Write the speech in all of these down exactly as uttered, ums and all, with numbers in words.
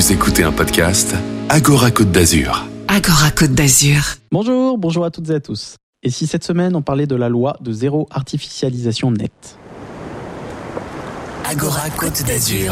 Vous écoutez un podcast Agora Côte d'Azur. Agora Côte d'Azur. Bonjour, bonjour à toutes et à tous. Et si cette semaine on parlait de la loi de zéro artificialisation nette? Agora Côte d'Azur.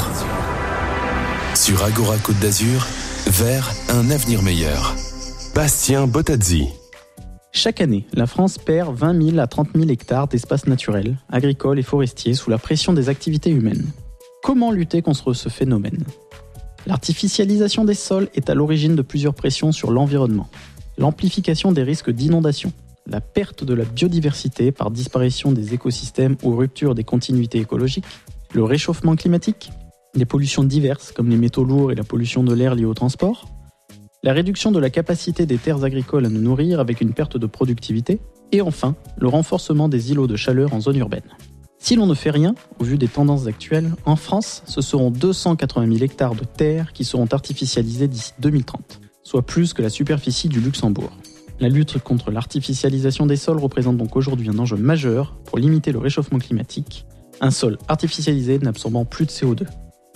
Sur Agora Côte d'Azur, vers un avenir meilleur. Bastien Bottazzi. Chaque année, la France perd vingt mille à trente mille hectares d'espaces naturels, agricoles et forestiers sous la pression des activités humaines. Comment lutter contre ce phénomène? L'artificialisation des sols est à l'origine de plusieurs pressions sur l'environnement. L'amplification des risques d'inondation, la perte de la biodiversité par disparition des écosystèmes ou rupture des continuités écologiques, le réchauffement climatique, les pollutions diverses comme les métaux lourds et la pollution de l'air liée au transport, la réduction de la capacité des terres agricoles à nous nourrir avec une perte de productivité, et enfin, le renforcement des îlots de chaleur en zone urbaine. Si l'on ne fait rien, au vu des tendances actuelles, en France, ce seront deux cent quatre-vingt mille hectares de terres qui seront artificialisés d'ici deux mille trente, soit plus que la superficie du Luxembourg. La lutte contre l'artificialisation des sols représente donc aujourd'hui un enjeu majeur pour limiter le réchauffement climatique, un sol artificialisé n'absorbant plus de C O deux.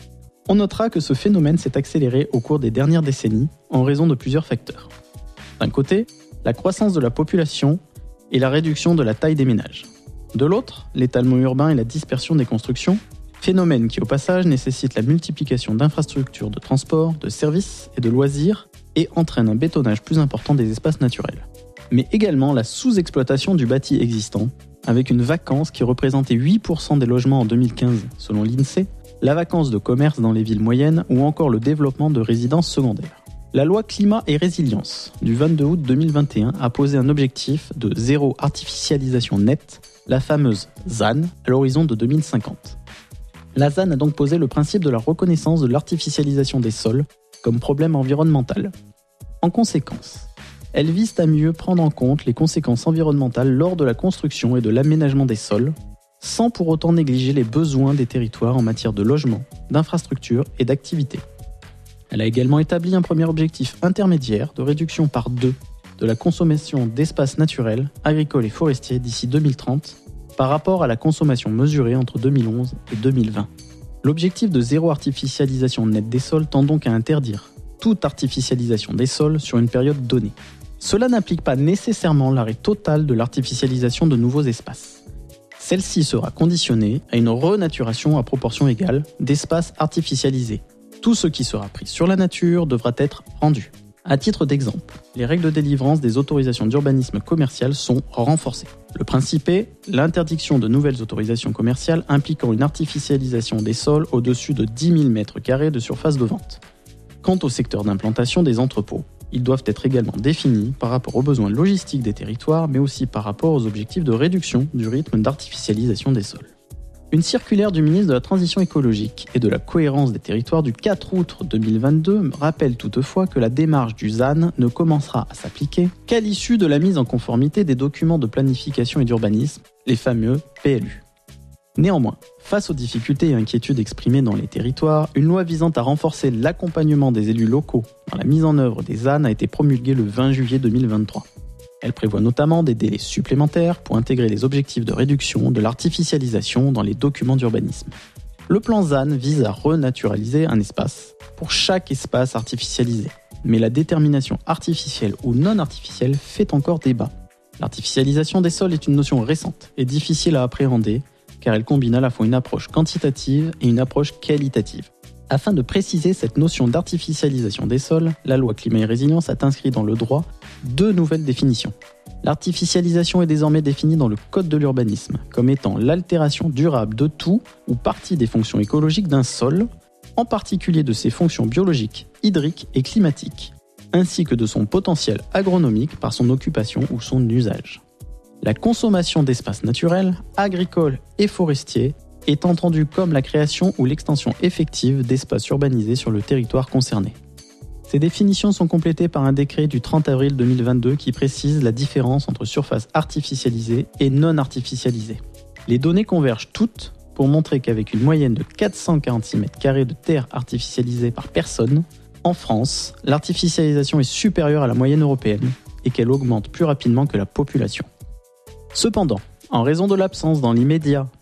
On notera que ce phénomène s'est accéléré au cours des dernières décennies en raison de plusieurs facteurs. D'un côté, la croissance de la population et la réduction de la taille des ménages. De l'autre, l'étalement urbain et la dispersion des constructions, phénomène qui au passage nécessite la multiplication d'infrastructures de transport, de services et de loisirs et entraîne un bétonnage plus important des espaces naturels. Mais également la sous-exploitation du bâti existant, avec une vacance qui représentait huit pour cent des logements en deux mille quinze selon l'INSEE, la vacance de commerce dans les villes moyennes ou encore le développement de résidences secondaires. La loi Climat et Résilience du vingt-deux août deux mille vingt et un a posé un objectif de zéro artificialisation nette, la fameuse Z A N, à l'horizon de deux mille cinquante. La Z A N a donc posé le principe de la reconnaissance de l'artificialisation des sols comme problème environnemental. En conséquence, elle vise à mieux prendre en compte les conséquences environnementales lors de la construction et de l'aménagement des sols, sans pour autant négliger les besoins des territoires en matière de logement, d'infrastructures et d'activités. Elle a également établi un premier objectif intermédiaire de réduction par deux de la consommation d'espaces naturels, agricoles et forestiers d'ici deux mille trente par rapport à la consommation mesurée entre deux mille onze et deux mille vingt. L'objectif de zéro artificialisation nette des sols tend donc à interdire toute artificialisation des sols sur une période donnée. Cela n'implique pas nécessairement l'arrêt total de l'artificialisation de nouveaux espaces. Celle-ci sera conditionnée à une renaturation à proportion égale d'espaces artificialisés. Tout ce qui sera pris sur la nature devra être rendu. À titre d'exemple, les règles de délivrance des autorisations d'urbanisme commercial sont renforcées. Le principe est l'interdiction de nouvelles autorisations commerciales impliquant une artificialisation des sols au-dessus de dix mille mètres carrés de surface de vente. Quant au secteur d'implantation des entrepôts, ils doivent être également définis par rapport aux besoins logistiques des territoires, mais aussi par rapport aux objectifs de réduction du rythme d'artificialisation des sols. Une circulaire du ministre de la Transition écologique et de la cohérence des territoires du quatre août deux mille vingt-deux rappelle toutefois que la démarche du Z A N ne commencera à s'appliquer qu'à l'issue de la mise en conformité des documents de planification et d'urbanisme, les fameux P L U. Néanmoins, face aux difficultés et inquiétudes exprimées dans les territoires, une loi visant à renforcer l'accompagnement des élus locaux dans la mise en œuvre des Z A N a été promulguée le vingt juillet deux mille vingt-trois. Elle prévoit notamment des délais supplémentaires pour intégrer les objectifs de réduction de l'artificialisation dans les documents d'urbanisme. Le plan Z A N vise à renaturaliser un espace pour chaque espace artificialisé. Mais la détermination artificielle ou non artificielle fait encore débat. L'artificialisation des sols est une notion récente et difficile à appréhender car elle combine à la fois une approche quantitative et une approche qualitative. Afin de préciser cette notion d'artificialisation des sols, la loi Climat et Résilience a inscrit dans le droit deux nouvelles définitions. L'artificialisation est désormais définie dans le Code de l'urbanisme comme étant l'altération durable de tout ou partie des fonctions écologiques d'un sol, en particulier de ses fonctions biologiques, hydriques et climatiques, ainsi que de son potentiel agronomique par son occupation ou son usage. La consommation d'espaces naturels, agricoles et forestiers est entendue comme la création ou l'extension effective d'espaces urbanisés sur le territoire concerné. Ces définitions sont complétées par un décret du trente avril deux mille vingt-deux qui précise la différence entre surface artificialisée et non artificialisée. Les données convergent toutes pour montrer qu'avec une moyenne de quatre cent quarante-six mètres carrés de terre artificialisée par personne, en France, l'artificialisation est supérieure à la moyenne européenne et qu'elle augmente plus rapidement que la population. Cependant, en raison de l'absence dans l'immédiat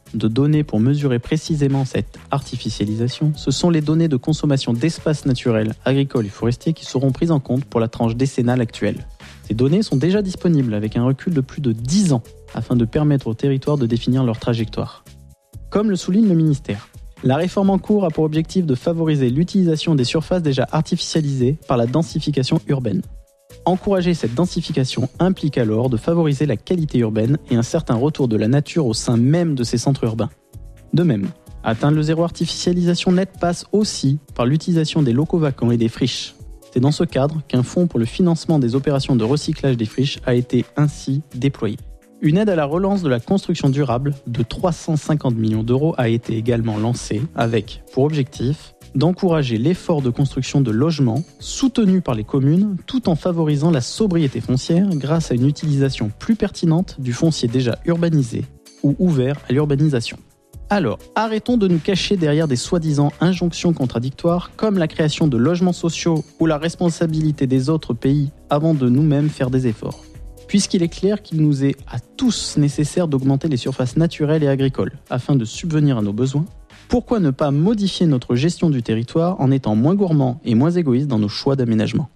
de données pour mesurer précisément cette artificialisation, ce sont les données de consommation d'espaces naturels, agricoles et forestiers qui seront prises en compte pour la tranche décennale actuelle. Ces données sont déjà disponibles avec un recul de plus de dix ans afin de permettre aux territoires de définir leur trajectoire. Comme le souligne le ministère, la réforme en cours a pour objectif de favoriser l'utilisation des surfaces déjà artificialisées par la densification urbaine. Encourager cette densification implique alors de favoriser la qualité urbaine et un certain retour de la nature au sein même de ces centres urbains. De même, atteindre le zéro artificialisation net passe aussi par l'utilisation des locaux vacants et des friches. C'est dans ce cadre qu'un fonds pour le financement des opérations de recyclage des friches a été ainsi déployé. Une aide à la relance de la construction durable de trois cent cinquante millions d'euros a été également lancée avec, pour objectif, d'encourager l'effort de construction de logements soutenu par les communes tout en favorisant la sobriété foncière grâce à une utilisation plus pertinente du foncier déjà urbanisé ou ouvert à l'urbanisation. Alors, arrêtons de nous cacher derrière des soi-disant injonctions contradictoires comme la création de logements sociaux ou la responsabilité des autres pays avant de nous-mêmes faire des efforts. Puisqu'il est clair qu'il nous est à tous nécessaire d'augmenter les surfaces naturelles et agricoles afin de subvenir à nos besoins, pourquoi ne pas modifier notre gestion du territoire en étant moins gourmand et moins égoïste dans nos choix d'aménagement ?